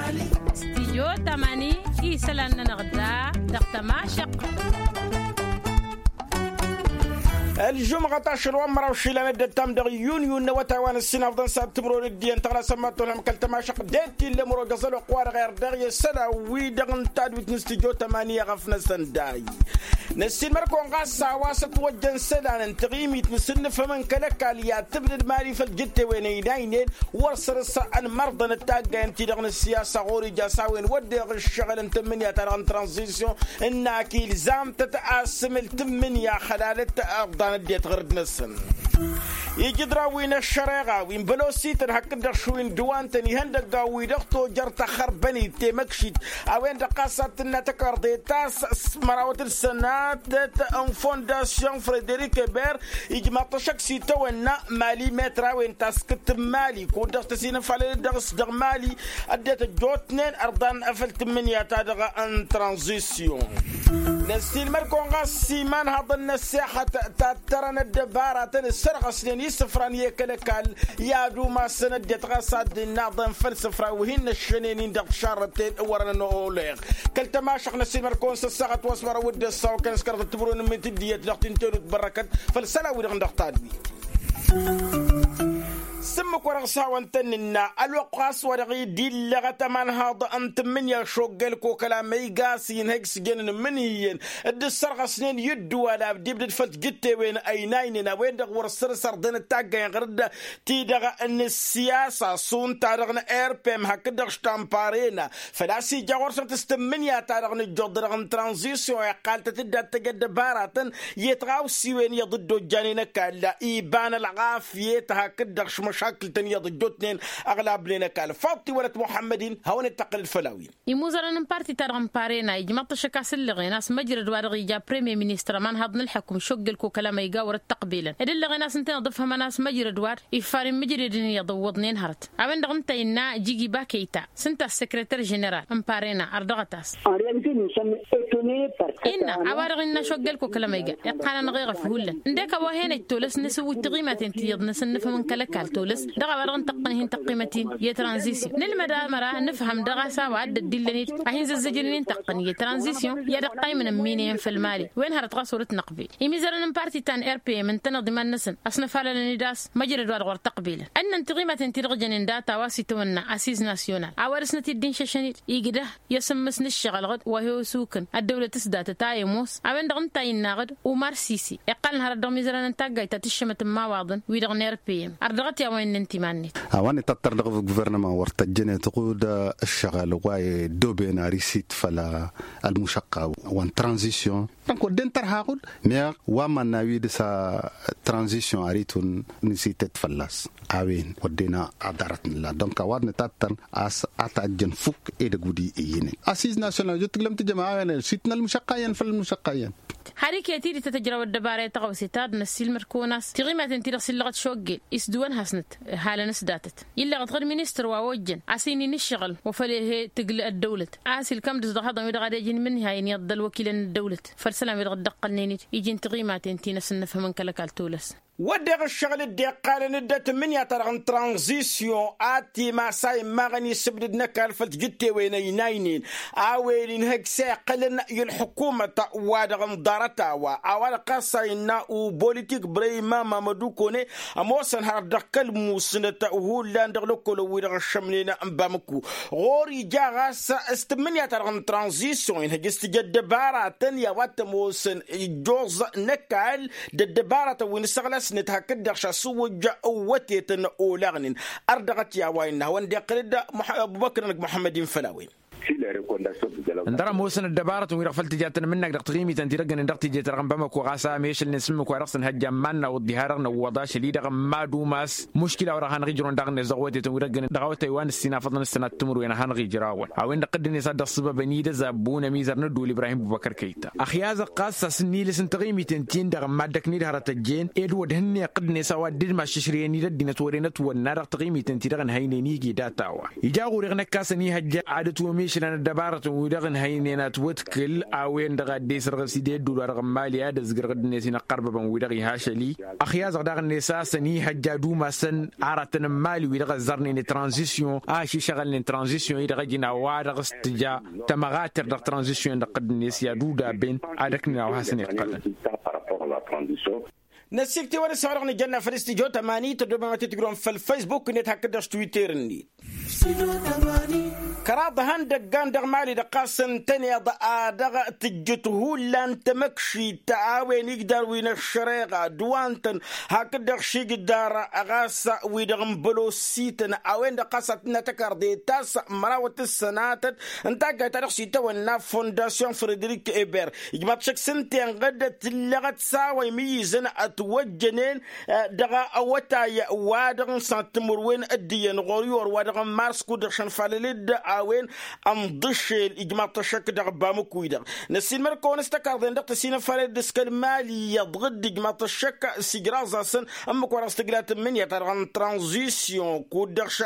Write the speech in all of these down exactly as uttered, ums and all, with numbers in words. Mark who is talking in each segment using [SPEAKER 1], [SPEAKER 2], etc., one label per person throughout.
[SPEAKER 1] استيجو تماني إيسلان نغدا دقتماشق
[SPEAKER 2] الجمعة عشر ومرة وشيلان الدتام دغ يونيو نواتاوان السنة فضل ساب تمرون الدين تغلا سماتو لهم كالتماشق ديتي اللي مرو قصلو قوار غير دغي سنة ويدغن تادويت نستيجو تمانية غفنا سنداي نسين مركون غاسا واسط وجن سدان تغيميت نسن فمن كلكاليا تبن المالي فالجتة وين يداينين ورسر السعن مرضى نتاقا انتي دغن السياسة غوري جاساوين ودغ الشغل انتمنيا ترغن ترانزيسيون اناكي لزام تتقاسم التمنيا خلال التأغضان الديت غرد نسن يجدرا وين الشريغا وين بلوسي تنحك دخشوين دوانتني هندقا ويدغتو جرتا خربني تيمكشيت اوين دقاسات النتكاردي تاس مراوت السنات ان فونداسيون فريدريك بير يجمع طشك سيتو ونا مالي مترا وين تاسكت مالي كون دغت سين فالي دغس دغ مالي اديت جوتنين ارضان افلت من يا تادغا ان ترانزيسيون نسيل مركون غاسي مان هضن الساحه ترى الدباره السرقه سنين يسفران يكلكال يا دوما سند يتغصد النظام فلسفه وهن الشنين دغ شارتين ورنا نوليغ كلت ما شخنا سيمر كونس الساعه واسمر ود الساو كان سكر تبرون من تديت دغتين تورك بركات فالسلا ودغ دغتادي سمك ورغسا وانتننا الوقاس ورغي دي لغة من هذا أنت من يشوقلكو كلام يقاسين هكس جنن منيين ادي السرغة سنين يدو ولا بدي بدي فت جتة وين أينايننا وين دغ ورسر سردين التاقا يغرد تيدغ أن السياسة صون تارغن إيربيم هكدغ شتامبارينا فلاسي جاور سرت استمنيا تارغن الجودرغن ترانزيسيون يقال تتدى تقد باراتن يتغاوسي وين يضدو جانينا كالا إيبان العافية هكدغ مشاكل تانية ضدوتنين أغلب لنا كال فاطي ولد محمدين هون التقل الفلاوين
[SPEAKER 1] يموزرن بارتي ترغم بارينا يجمع تشكاس اللي ناس مجرد وارغي جا بريمي مينستر من هضن الحكم شق الكو كلام يقاور التقبيلا إذا اللي ناس انتنا ضفها ناس مجرد وار يفارم مجرد يضوضنين هرت عوين دغنتا إنا جيجي باكيتا سنتا السكرتير جنرال امبارينا أردغتاس إنا عوارغينا شق الكو كلام يقا يقانا نغيغ فهولا نديك وهين التولس نسوي تغيمة تنتيض نسنف من كلكال تولس دغا ورغن تقنهن تقيمتين يا ترانزيسيون نلمدا مرا نفهم دغا سوا عد الدلنيت اهين زجرين تقن يا ترانزيسيون يا دقاي من مينين في المالي وين هرت غصوره نقبيل يميزرن بارتي تان ار بي من تنظيم النسن اصنف على النداس مجرد ور تقبيل ان انتقيمه تنترجن داتا واسيتونا اسيس ناسيونال عوارسنا الدين ششنيت يقده يسمسن الشغل غد وهو سوكن الدوله تسدات تايموس عوين دغن تاين غد ومار سيسي يقال هر دميزرن تاغاي تتشمت ما واضن ويدغن ار بي أردغت يا وين أنت مانيت؟
[SPEAKER 3] أواني تطر لغة الجوفرنما ورتجني تقود الشغل واي دوبينا ريسيت فلا المشقة وان ترانزيشن نقول دين ترهاقول ميا وما ناويد سا ترانزيشن أريتون نسيت تفلس أوين ودينا عدارتنا لا دونك وادن تطر أس أتجن فوق إيد جودي إيني أسيز ناسيونال جتكلم تجمعنا سيتنا المشقين فالمشقين
[SPEAKER 1] حريك يتيري تتجرى الدبارة تغوسيتاد نسيل مركوناس تغيمة تنتيري سلغة شوقي إسدوان هسنت حالة نسداتت يلا غير مينستر ووجن عسيني نشغل وفليه تقل الدولة عاسل كم دز ضحضة ويدغى يجين منها ين يضل وكيل الدولة فرسلام يدغى الدقل يجين تغيمة تنتي نسنف من كلك تولس
[SPEAKER 2] ودغ الشغل الدقال ندت من يترغن ترانزيسيون آتي ما ساي مغني سبدد نكال فتجتي وين يناينين آوين هك ساقلن الحكومة وادغن دارتا وآوال قاسينا وبوليتيك بريما مامدو كوني أموسن هار دقل موسنة وهول لاندغلو كولو ويدغ الشملين أمبامكو غوري جاغاس استمن يترغن ترانزيسيون هك استجد دبارة يا واتموسن جوز نكال دبارة وين سغلس نتهكد شاسو جا وتيتن أولغن أردغت يا وين هون دقرد أبو بكر محمد فلاوين
[SPEAKER 4] ndara موسن الدبارة ويرغ فلتجاتنا منك دق تغيمي تنتيرجن دق تيجي ترغم بمك وغاسا ميش اللي نسمك ورقصن هجمنا وديهارنا ووضاش اللي دغ ما دوماس مشكلة ورا هنغي جرون دغ نزغوتي تنورجن دغوت تايوان السنة فضلنا السنة تمر وين هنغي جراول أوين دق الدنيا صار الصبا بنيد زبون ميزر ندو لإبراهيم أبو بكر كيتا أخياز قاصة سني لسن تغيمي تنتين دغ ما دك نيد هرت الجين إدوard هني قدني سوا دير ما ششريني ددنا تورينا تورنا دق تغيمي تنتي دغ هيني نيجي داتاوا يجاو رغنا كاسني هجا عادة وميش لنا الدبارة ودغن هينينا توتكل أوين دغا ديس رغسيدي دولار رغماليا دزغر غد نسينا قربا ودغي هاشلي أخياز غدغن نساسني حجادو مسن عرتن مالي ودغا زرني ترانزيسيون آشي شغل ترانزيسيون يدغا جينا وادغ استجا تمغاتر دغ ترانزيسيون دغ قد نسيا دودا بين عدكنا وحسن يقل
[SPEAKER 2] نسيكتي وانا سارغني جنة فرستي جو تماني تدوما ما تتقرون في الفيسبوك نت هكذا تويتر ني كراد هندق قاندق مالي دقاسن تاني دغ تجته لان تمكشي تعاوين يقدر وين الشريقة دوانتن هكذا شي قدار أغاسا ويدغم بلوسيتن أوين دقاسة نتكر دي تاس مراوة السناتت انتاقا تاريخ تونا فونداسيون فريدريك إيبر يجمع تشك سنتين غدت لغت ساوي ميزن توجنين دغا اوتاي وادغن سانتمروين اديان غوريور وادغن مارس كودرشن فاليد اوين ام ضشل اجماع تشك دغ بامكويدر نسين مركون استكار دندق تسين فاليد سكل مالي يضغد اجماع تشك سيغرازاسن ام كور استقلات من يترغن ترانزيسيون كودرش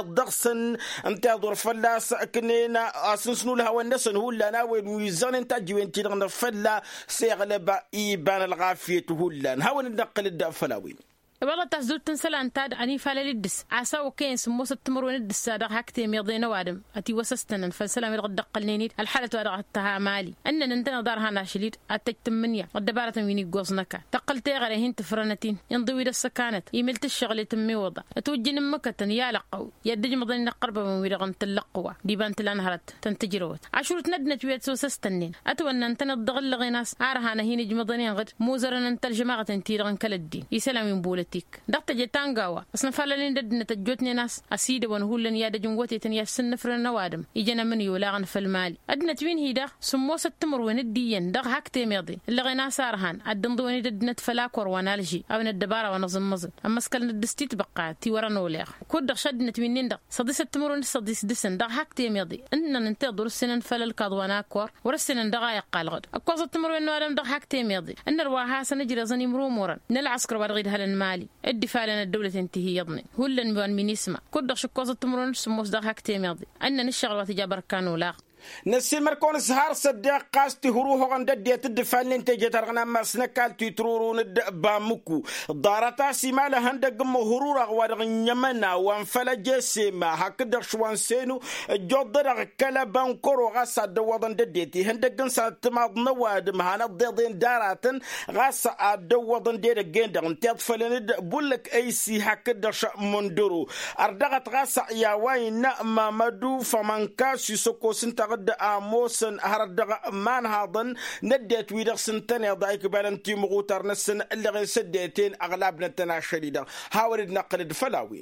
[SPEAKER 2] يضغسن انتظر فلاس كنينا اسنسنو الهوا النسن هو لا ناوي ويزان انت جوين تيغن فلا سيغلب ايبان الغافيه هو لا هاون ندقل الدفلاوين
[SPEAKER 1] والله تزول تنسلا أنت أني فعل الدس عسى وكين سموس التمرون الدس هذا حكتي ميضين وادم أتي وسستنا فالسلام يرغد قلنيني الحالة ورغتها مالي أن ننتنا دارها ناشليد أتجتمنيا والدبارة ويني جوزنكا تقلت غريهن تفرنتين ينضوي السكانت يملت الشغل تمي وضع توجين مكة يا لقو يدج مضين قرب من ويرغن تلقوا ديبان تلانهرت تنتجروت عشرة ندنت ويت وسستنين أتون ننتنا الضغل غناس عارها هيني جمضين غد موزرن انت الجماعة تنتيرغن كالدين يسلام ينبول دقت جتانغاوا اصلا فلالين ددنا تجوتني ناس اسيد ونهولن يا دجنوتي تن يسن فرنا وادم يجنا من يولاغن في المال ادنا توين هيدا سموس التمر ونديين دغ حكتي ميضي اللي غينا سارهان ادندوني ددنا فلاكور ونالجي او الدباره ونظم مزن اما سكل ندستي تبقى تي ورا نوليغ كود شدنا توينين دغ صديس التمر ونصديس دسن دغ حكتي ميضي ان ننتظر السنن فلل كادواناكور ورسنن دغايق قالغد اكوز التمر ونوادم دغ حكتي ميضي ان رواها سنجري زني مرومورا نلعسكر ورغيد هالمالي الدفاع لنا الدولة تنتهي يضني هلا بان من يسمع كل دخش قوة التمرون سموس دغ هكتي ماضي أن نشغل وتجابر كانوا لا
[SPEAKER 2] نسيل مركون سهار صدق قاستي هروه عند ديت الدفاع اللي انت جت رغنا ما سنكال تيترورون بامكو دارتا سيمالا هندق مهرور غوار يمنا وانفلج سيما هكذا شوان سينو جودر كلا بانكورو غاسا دوضن ديتي هندق سات ما نواد مهانا ضدين داراتن غاسا دوضن ديت جند انت فلن بولك اي سي هكذا مندرو اردغت غاسا يا وين ما مدو فمانكا سيسوكو سنت قد آموسن هردغ مان هاضن نديت ويدغ سنتين ضايك بالنتي مغوتر نسن اللي غير سديتين أغلبنا تناشريدا هاورد نقل فلاوين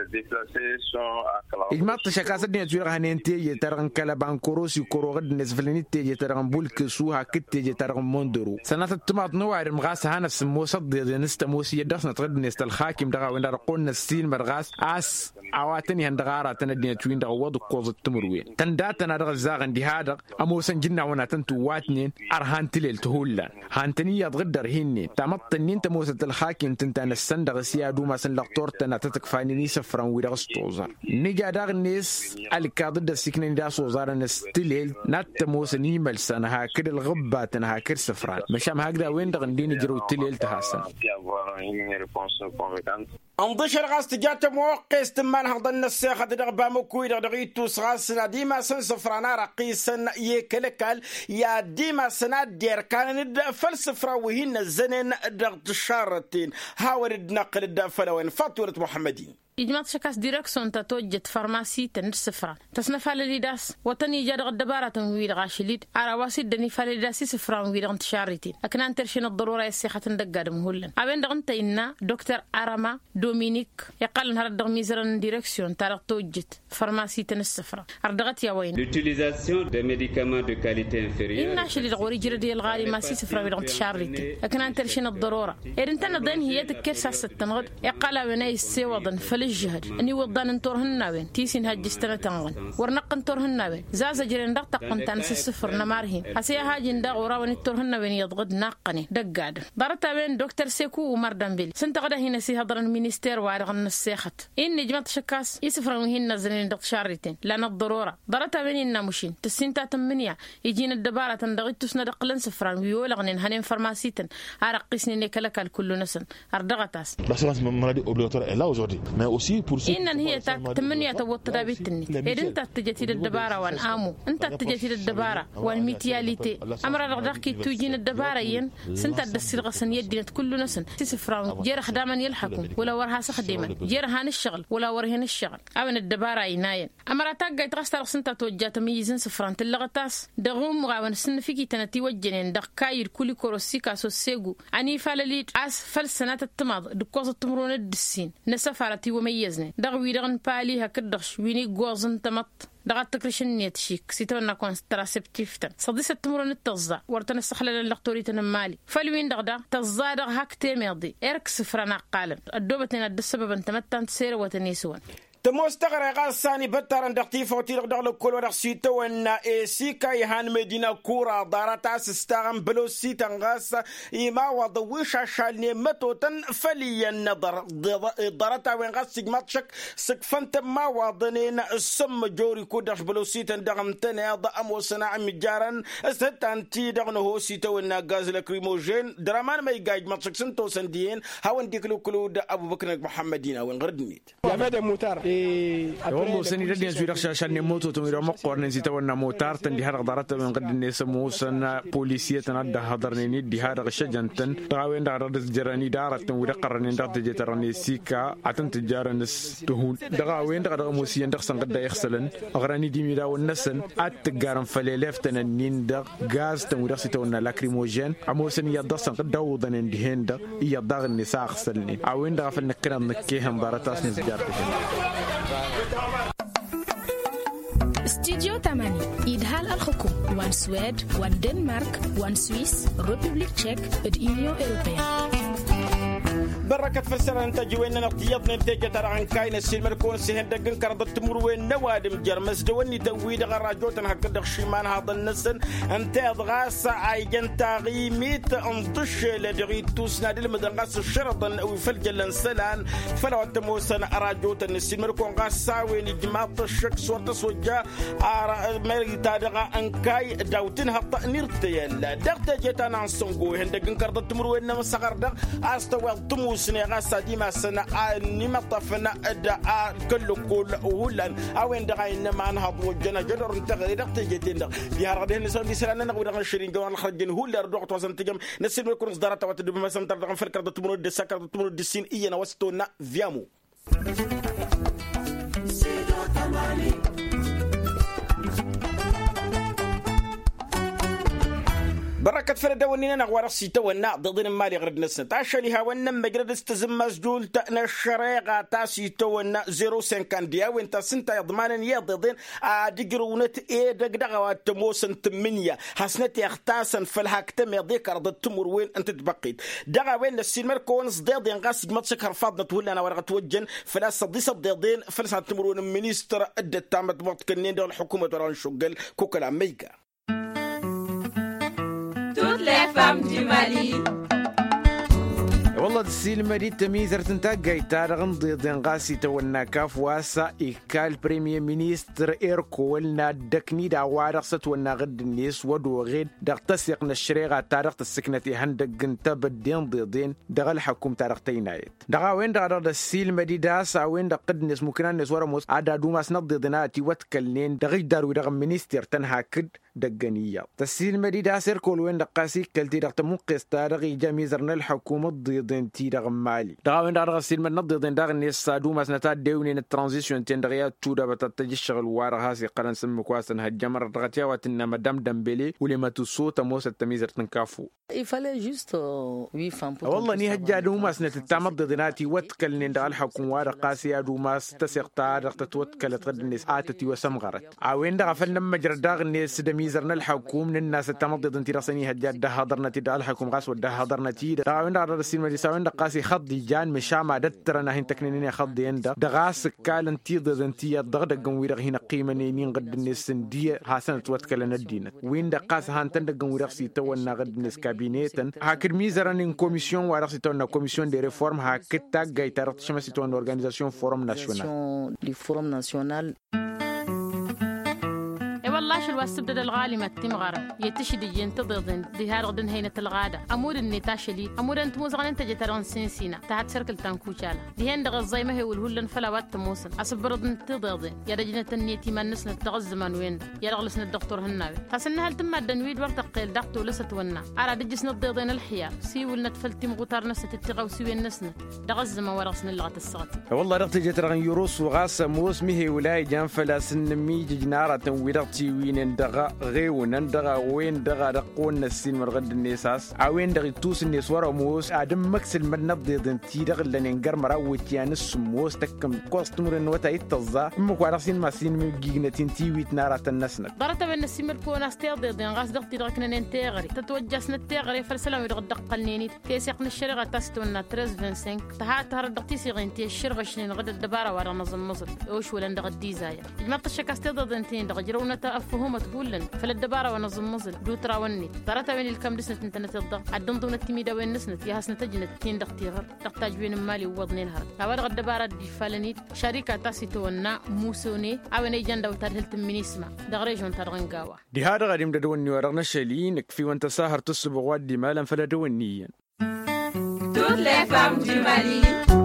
[SPEAKER 4] إجماع تشكاسة دنيا تجرى هننتي يترغن كلا بانكوروس يكورو غد نزفلني تيجي يترغن بولك سوها كت تيجي يترغن موندرو سنة التماط نوعر مغاس هانس موسط دي نستموسي يدرس نتغد نست الخاكم دغا وين رقون السين مرغاس آس عواتني هندغارة تندنيا توين دغا وضو قوز التمروين تنداتنا دغا زاغن دي هادغ أموسن جنا ونا تنتو واتنين أرهان تليل تهولا هانتني يضغدر هيني تمطنين تموسة الخاكم تنتان السندغ سيادو ما سن لقطور تنا تتكفاني سفران ويرغس توزار نيجا داغ نيس الكاضد السكنين دا صوزار نستليل ناتموس نيمل سنها كد الغبات نها كر سفران مشام هكذا وين داغ ندين جرو تليل تحسن
[SPEAKER 2] انضش الغاز تجات موقع استمان هضن الساخة دغبا مكوي دغيتو سغاسنا ديما سن سفرانا رقيسن يكلكال يا ديما سنا دير كان ند فلسفرا وهن الزنين دغ تشارتين هاورد نقل الدفلا وين فاتورة محمدين
[SPEAKER 1] إجماع شكاس ديركسون تتوجد فارماسي تنسفران تصنف على الداس وطني جاد الدبارة ويد غاشليد عرواسي دني فالداسي سفران ويد انتشارتين لكن انترشين الضرورة السيخة تندقاد مهلا أبين دغنت إنا دكتور أرما دومينيك يقال نهار الدغ ميزران ديركسيون تارق توجد فارماسي تنسفران أردغت يا وين
[SPEAKER 5] l'utilisation des médicaments de qualité inférieure
[SPEAKER 1] إنا شلي غوري جردي الغالي ماسي سفران ويد انتشارتين لكن انترشين الضرورة إذن تنضين هي تكسر ستنغد يقال وناي السيوضن فل الجهد اني وضان انتورهن ناوين تيسين هاجستنا تنغن ورنق انتورهن ناوين زازا جرين دق تقن تانس السفر نمارهين هسيا هاجي نداغ وراون انتورهن ناوين يضغد ناقني دقاد دارتا بين دكتور سيكو ومردن بيل سنت غدا هنا سي هضر المينيستير وارغن السيخت ان نجمت شكاس يسفرن هن نزلين دق شارتين لان الضروره دارتا بين الناموشين تسنتا تمنيا يجينا الدباره تندغت تسنا دقلن سفران ويولغن هنين فارماسيتن عرقسني نكلكل كل نسن اردغتاس
[SPEAKER 6] l'assurance maladie obligatoire est là aujourd'hui mais aussi pour ceux
[SPEAKER 1] إن هي تمنية توتر بيتني إذا أنت تجتيد الدبارة وان آمو أنت تجتيد الدبارة والميتياليتي أمر رغدك توجين الدبارة ين سنت الدسير غسن يدينت كل نسن تسفران جير خداما يلحقون ولا ورها سخديما جير هان الشغل ولا ورهن الشغل أبن الدبارة يناين أمر تاجي تغسر سنت توجه تميزن سفران تلغتاس دغوم مغاون سن فيكي تنتي وجنين دقاير كل كروسيكا سوسيغو أني فاللي عس فالسنة التماض دكوز التمرون الدسين نسفارتي وميزني دغوي دغن بالي هكدخش ويني غوزن تمط دغت تكرشنيت شيك سيتونا كونستراسبتيفتن صديس التمرون التغزا ورتن السخله للدكتوريت مالي فالوين دغدا تزاد هاك تيميدي اركس فرنا قالم الدوبتنا السبب انت متان سير وتنيسون
[SPEAKER 2] تمستغرق غاساني بترن دقتي فوتير دغ كل ورق سيتو ان سيكا يهان مدينه كورا دارتا سستغم بلو سيتن غاس يما وضويش شالني متوتن فلي النظر دارتا وين غاس سيغماتشك سكفنت ما وضنين السم جوري كودش بلو سيتن دغم تنا ضم وصنع مجارن استنتي دغنو هو سيتو ان غاز لكريموجين درامان ما يجاج ماتشك سنتو سندين هاون ديكلو كلو ابو بكر محمدين وين غردنيت
[SPEAKER 7] يا مدى موتار
[SPEAKER 4] والله سني ردي نزوي رخصة عشان موتو تمير مقر نزيت ونا موتار تندي هرق دارت من قد الناس موسنا بوليسية تنادى هذرني دي هرق شجنتن تراوين دار جراني دارت ورقرني دارت جترني سيكا عتن تجارنس تهون دراوين دار موسيان دخسن قد يخسلن أغراني دي ميدا والنسن أتجارن فليلفتن النين دا غاز تمورسي تونا لاكريموجين أموسن يدرسن قد داودن الدهين دا يدار النساء خسلني عوين دار فلنكنا نكيهم دارتاس نزجارتن
[SPEAKER 8] استديو ثمانية إدهال الحكوم وان سويد وان دنمارك وان سويس ريبوبليك تشيك اليونيون أوروبية
[SPEAKER 2] بركة فسر أنت جوينا نقطيضنا نتيجة ترى عن كاين السلم كون سهل دقن كرد التمر وين نوادم جرمس دواني تويد غراجوتن هكذا خشيمان هذا النسن أنت أضغاس عيجن تغيميت أنطش لدغيتوس نادي المدرغاس شرطا أو فلجل انسلان فلو التموسن أراجوتن السلم كون غاس ساوي نجمات الشك صورت سوجا مري تادغا أنكاي داوتن هطا نيرتيال دغتا جيتان عن سنغو هندقن كرد التمر وين نمسغر دغ أستوى التمو سنة سديما سنة نمطفنا أداء كل كل ولن أو إن دعينا ما نهض وجنا جدر نتغير دقتين دق بهذا النساء بيسلنا نقول عن شيرين جوان الخرجين هو اللي رضعت وزن تجمع نسيب يكون إصدارات وتدب مثلا ترى فرق تمر الدسكر تمر الدسين إينا وستونا فيامو بركة فرد ونينا نغوار السيطة والناع ضدين مالي غرد نسنة تاشاليها ونم مجرد استزم مسجول تأنا الشريقة تاسيطة والناع زيرو سنكان ديا وانتا سنتا يضمانا يضدين ديقرونت ايه دقدقوات تموسن تمنيا حسنتي اختاسا فالهاكتم يضيك أرض التمر وين انت تبقيت دقا وين السيلمر كون صديدين غاسي جمتسك هرفاضنا تولي ورغة وجن فلا صديس الضيدين فلسا التمر وين المينيستر ادت تامت بطكنين دول الحكومة وران شغل كوكلا ميكا
[SPEAKER 9] les femmes du Mali.
[SPEAKER 4] والله السيل مريد تميز رتنتاقاي تارغن ضيضين غاسي تونا كاف واسا إيكال بريمير مينيستر إيركو ولنا دكني دا وارغسة ونا غد النيس ودو غيد دا تسيقنا الشريغة تارغ تسكنتي هندق انتاب الدين ضيضين دا الحكوم تارغ تينايت دا وين دا دا السيل مريد داسا وين دا قد نيس ممكن نيس ورموس عدا دوماس نضيضيناتي واتكالنين دا غيد دارو دا مينيستر تنها كد دقنية تسيل مريد داسر كل وين دا قاسي كالتي دا تمقس تارغي جاميزرنا الحكومة ضيضين تي دا غمالي دا وين دا السيل من نضيضين دا غنيس سادوماس نتاد ديونين الترانزيشن تين دغيات تودا بتتجي الشغل وارغاسي قرن سم كواسن هجمر دغتيا واتنا مدام دمبلي ولما تصوت موسى التميزر تنكافو
[SPEAKER 10] il fallait juste huit femmes
[SPEAKER 4] والله ني هجا دوماس نتتامد ضدناتي واتكلن دا الحكومة وارغاسي دوماس تسيق تارغ تتوتكل تغد الناس آتتي وسمغرت عوين دا غفلنا مجر دا غنيس ميزرنا الحكوم الناس التمضض انت راسني هجاد ده حضرنا تدا الحكوم قاس وده حضرنا تيدا داوين على السينما دي ساوين قاسي خضي جان مشامع دترنا هين تكنيني خضي اندا دغاس كال انت ضد انت دغدغن ويرغ هنا قيمه نين قد الناس دي حسن توتكلنا الدين وين دقاس هان تندغن ويرغ سي تونا قد الناس كابينيتن هاكر ميزرن كوميسيون ويرغ سي تونا كوميسيون دي ريفورم هاكتا جاي ترت شمسي تونا اورغانيزاسيون فورم ناسيونال
[SPEAKER 10] دي فورم ناسيونال
[SPEAKER 1] والله شو الواسبدة الغالي ما تمغرة يتشدي ينتظرن دي هارغدن هينة الغادة أمور النتاشلي أمور أنت موزغن أنت جتران سينسينا تحت شركة تنكوشالة دي هند غزاي ما هي والهولن فلاوات تموسن أصبرد انتظرن يا رجلة النيتي ما نسنة تغز من وين يا رغلسنا الدكتور هناوي حسنا هل تم الدنويد وقت قيل دقت ولست ونا أرى دجسنا الضيضين الحياة سي ولنا تفلتي مغتار نسنة التغو سوي النسنة دغز ما ورغسنا اللغة الصغتي
[SPEAKER 4] والله رغتي جتران يروس وغاس موس مهي ولاي جان فلا سنمي جنارة ويرغتي وين دغا غيون دغا وين دغا رقون السين مرغد النساس عوين دغي توس الناس ورا موس ادم مكسل من نضيد تي دغ لنين غرمرا وتيانس موس تكم كوستمر نوتا يتزا مكو راسين ما سين جيجنتين تي ويت نارا النسنه
[SPEAKER 1] ضرت بين السيمر كوناس تيض غاس دغتي دغكن ننتغري تتوجسنا التغري فلسلام يدغ دقلنيني كيسيقن الشريغه تاستونا ثلاثة وعشرين تها تهر دغتي سيغنتي الشرغه شنين غد الدباره ورا نظم مصر وش ولا دغ ديزايا ما طشكاستيض انتين دغ جرونا تفهمت بولن فللدبارة ونظم مزل دوترا وني ترى وين الكم دسنة انتنت الضغ عدن ضمن التميدة وين نسنت يا حسنة تجنت تين دختيغر تحتاج وين مالي ووضنين هرد هوارغ الدبارة دي فالنيت شركة تاسي تونا موسوني او نيجان دو ترهلت منيسما دغريجون ترغنقاوة
[SPEAKER 4] دي هذا غادي مدوني ورغنا شالين كفي وانت ساهر تصب غواد دي مالا فلا دونيا
[SPEAKER 9] Toutes les femmes du Mali